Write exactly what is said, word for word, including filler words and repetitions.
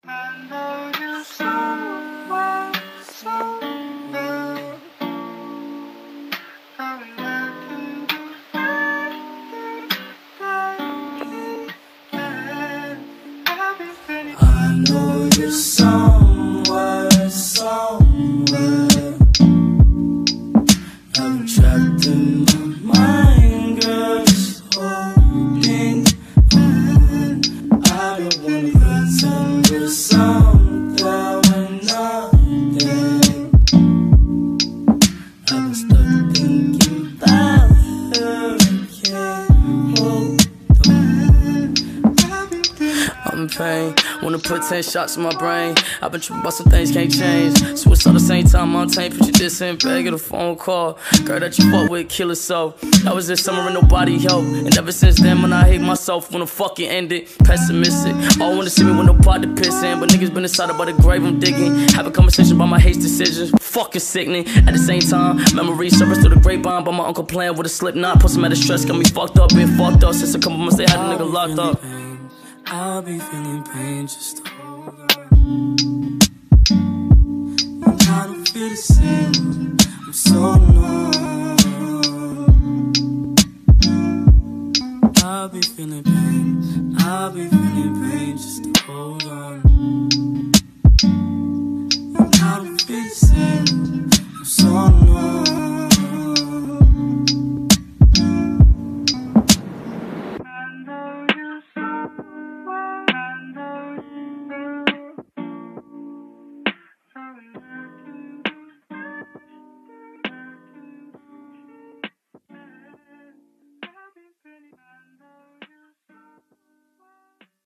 I know you so well, so well. I'm looking to find you, I've been feeling. I know you somewhere, somewhere. I'm trapped in my mind, girl, just holding on. I don't wanna pretend you're something when nothing. I've been stuck thinking about her, can't hold on. I'm in pain, wanna put ten shots in my brain. I've been tripping about some things can't change. Suicide at the same time, I'm tamed. Put you this in bag, get a phone call. Girl that you fuck with, kill herself. That was this summer and nobody helped. And ever since then, man, I hate myself. Wanna fuck it, end it, pessimistic. All wanna see me with no pot to piss in. But niggas been inside about the grave I'm digging. Have a conversation about my hate decisions. Fucking sickening. At the same time, memories surface through the grapevine. But my uncle playing with a slip knot. Put some out of stress, got me fucked up, been fucked up. Since a couple months they had a nigga locked up. I'll be feeling pain, just hold on. I don't feel the same, I'm so numb. I'll be feeling